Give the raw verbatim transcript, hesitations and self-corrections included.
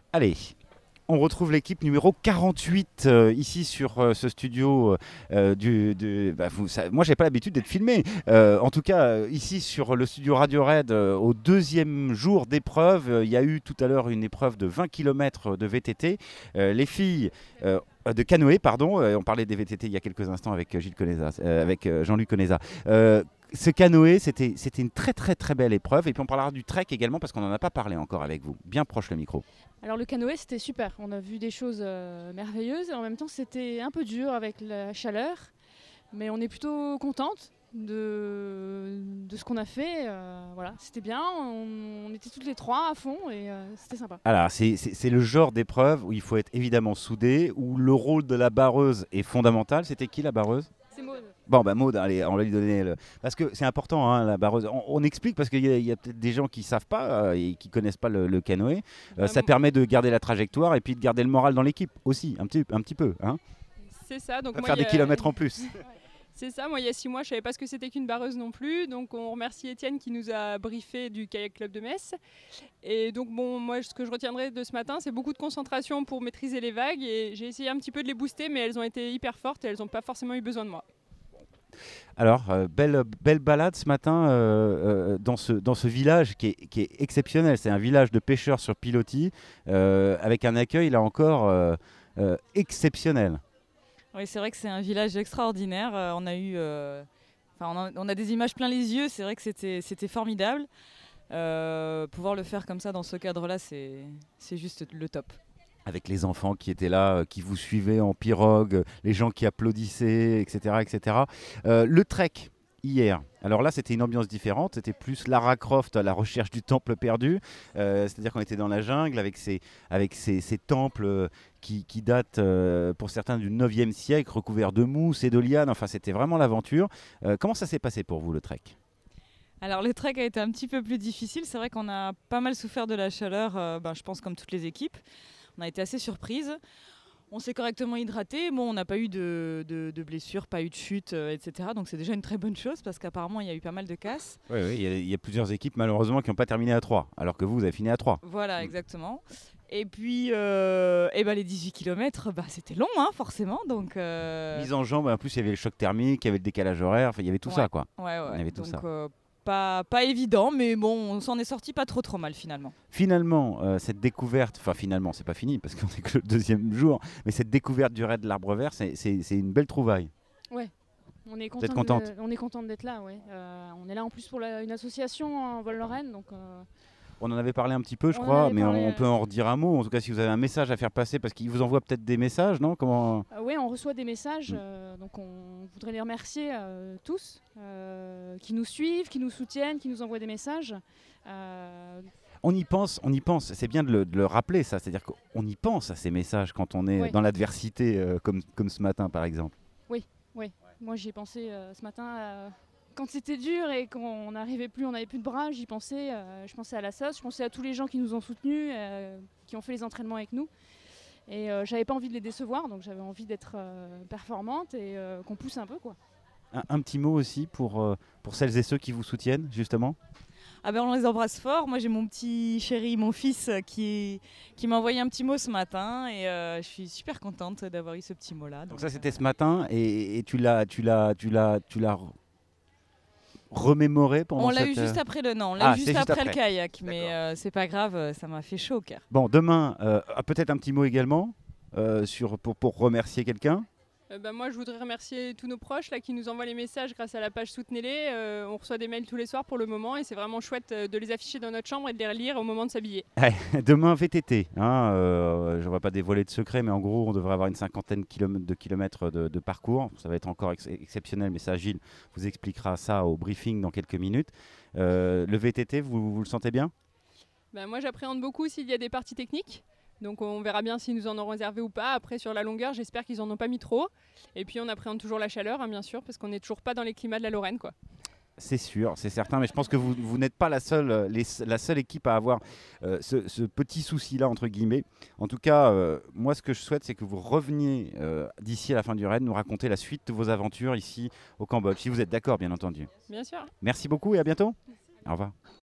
Allez, on retrouve l'équipe numéro quarante-huit euh, ici sur euh, ce studio. Euh, du, du- bah, vous, ça- moi, j'ai pas l'habitude d'être filmé. Euh, en tout cas, euh, ici sur le studio Radio Red, euh, au deuxième jour d'épreuve, euh, il y a eu tout à l'heure une épreuve de vingt kilomètres de V T T. Euh, les filles. euh, de canoë, pardon. Euh, on parlait des V T T il y a quelques instants avec euh, Gilles Conesa, euh, avec euh, Jean-Luc Conesa. Euh, ce canoë, c'était c'était une très très très belle épreuve. Et puis on parlera du trek également parce qu'on n'en a pas parlé encore avec vous. Bien proche le micro. Alors le canoë c'était super, on a vu des choses euh, merveilleuses et en même temps c'était un peu dur avec la chaleur, mais on est plutôt contente de, de ce qu'on a fait. Euh, voilà, c'était bien, on, on était toutes les trois à fond et euh, c'était sympa. Alors, c'est c'est- c'est le genre d'épreuve où il faut être évidemment soudé, où le rôle de la barreuse est fondamental. C'était qui la barreuse? C'est Maud. Bon, bah Maud, allez, on va lui donner le... Parce que c'est important, hein, la barreuse. On, on explique parce qu'il y a, il y a peut-être des gens qui ne savent pas euh, et qui connaissent pas le, le canoë. Euh, Bah, ça permet de garder la trajectoire et puis de garder le moral dans l'équipe aussi, un petit, un petit peu. Hein. c'est ça, donc Pas moi faire il y des a- kilomètres en plus. c'est ça, moi il y a six mois je savais pas ce que c'était qu'une barreuse non plus, donc on remercie Étienne qui nous a briefé du kayak club de Metz. Et donc bon, moi ce que je retiendrai de ce matin c'est beaucoup de concentration pour maîtriser les vagues et j'ai essayé un petit peu de les booster mais elles ont été hyper fortes et elles n'ont pas forcément eu besoin de moi. Alors, euh, belle, belle balade ce matin euh, euh, dans, ce, dans ce village qui est, qui est exceptionnel. C'est un village de pêcheurs sur pilotis euh, avec un accueil là encore euh, euh, exceptionnel. Oui, c'est vrai que c'est un village extraordinaire. Euh, on a eu, euh, enfin, on a, on a des images plein les yeux. C'est vrai que c'était, c'était formidable. Euh, pouvoir le faire comme ça dans ce cadre-là, c'est, c'est juste le top. Avec les enfants qui étaient là, euh, qui vous suivaient en pirogue, euh, les gens qui applaudissaient, et cetera et cetera. Euh, le trek, hier, alors là c'était une ambiance différente, c'était plus Lara Croft à la recherche du temple perdu, Euh, c'est-à-dire qu'on était dans la jungle avec ces, avec ces, ces temples euh, qui, qui datent euh, pour certains du neuvième siècle, recouverts de mousse et de lianes, enfin c'était vraiment l'aventure. Euh, comment ça s'est passé pour vous le trek? Alors le trek a été un petit peu plus difficile. C'est vrai qu'on a pas mal souffert de la chaleur, euh, ben, je pense comme toutes les équipes. On a été assez surprises. On s'est correctement hydraté. Bon, on n'a pas eu de, de, de blessures, pas eu de chute, euh, et cetera. Donc c'est déjà une très bonne chose parce qu'apparemment il y a eu pas mal de casses. Oui, oui, il y, a- il y a plusieurs équipes malheureusement qui n'ont pas terminé à trois, alors que vous, vous avez fini à trois. Voilà, Mm. exactement. Et puis, euh, eh ben, les dix-huit kilomètres, bah, c'était long, hein, forcément. Donc, euh, Mise en jambe, en plus il y avait le choc thermique, il y avait le décalage horaire, enfin, il y avait tout ouais, ça quoi. ouais, ouais. Il y avait tout Donc, ça. euh, pas, pas évident, mais bon, on s'en est sorti pas trop trop mal finalement. Finalement, euh, cette découverte, enfin finalement, c'est pas fini parce qu'on est que le deuxième jour, mais cette découverte du raid de l'Arbre Vert, c'est c'est- c'est une belle trouvaille. Ouais, on est Vous êtes contente, contente? de, on est contente d'être là, ouais. Euh, on est là en plus pour la- une association en Vol-Lorraine, donc euh, On en avait parlé un petit peu, je on en crois, avait mais parlé. on, on peut euh, en redire un mot. En tout cas, si vous avez un message à faire passer, parce qu'ils vous envoient peut-être des messages, non? Comment... Euh, oui, on reçoit des messages, Mm. euh, donc on voudrait les remercier euh, tous, euh, qui nous suivent, qui nous soutiennent, qui nous envoient des messages. Euh, On y pense, on y pense. C'est bien de le, de le rappeler, ça. C'est-à-dire qu'on y pense à ces messages quand on est Ouais. dans l'adversité, euh, comme, comme ce matin, par exemple. oui, moi j'y ai pensé euh, ce matin, euh, quand c'était dur et qu'on n'arrivait plus, on n'avait plus de bras, j'y pensais, euh, je pensais à la S O S, je pensais à tous les gens qui nous ont soutenus, euh, qui ont fait les entraînements avec nous. Et euh, j'avais pas envie de les décevoir, donc j'avais envie d'être euh, performante et euh, qu'on pousse un peu, quoi. Un, un petit mot aussi pour, euh, pour celles et ceux qui vous soutiennent, justement. Ah ben, on les embrasse fort. Moi, j'ai mon petit chéri, mon fils, euh, qui, qui m'a envoyé un petit mot ce matin et euh, je suis super contente d'avoir eu ce petit mot-là. Donc ça, euh, c'était ce matin, et, et tu l'as, tu l'as, tu l'as, tu l'as re- remémoré pendant On l'a cette... eu juste euh, après le non, on l'a Ah, eu juste c'est juste après, après. le kayak, mais euh, c'est pas grave, euh, ça m'a fait chaud au cœur. Bon, demain, euh, ah, peut-être un petit mot également euh, sur, pour, pour remercier quelqu'un. Euh, bah, moi, je voudrais remercier tous nos proches là, qui nous envoient les messages grâce à la page Soutenez-les. Euh, on reçoit des mails tous les soirs pour le moment et c'est vraiment chouette euh, de les afficher dans notre chambre et de les relire au moment de s'habiller. Ouais, demain, V T T. Hein, euh, je ne vais pas dévoiler de secret, mais en gros, on devrait avoir une cinquantaine kilomètres- de kilomètres de, de parcours. Ça va être encore ex- exceptionnel, mais ça, Gilles vous expliquera ça au briefing dans quelques minutes. Euh, le V T T, vous, vous le sentez bien? Bah, moi, j'appréhende beaucoup s'il y a des parties techniques. Donc on verra bien s'ils nous en ont réservé ou pas. Après, sur la longueur, j'espère qu'ils en ont pas mis trop. Et puis on appréhende toujours la chaleur, hein, bien sûr, parce qu'on n'est toujours pas dans les climats de la Lorraine, quoi. C'est sûr, c'est certain, mais je pense que vous, vous n'êtes pas la seule, euh, les- la seule équipe à avoir euh, ce, ce petit souci-là, entre guillemets. En tout cas, euh, moi, ce que je souhaite, c'est que vous reveniez euh, d'ici à la fin du raid, nous raconter la suite de vos aventures ici au Cambodge, si vous êtes d'accord, bien entendu. Bien sûr. Merci beaucoup et à bientôt. Au revoir.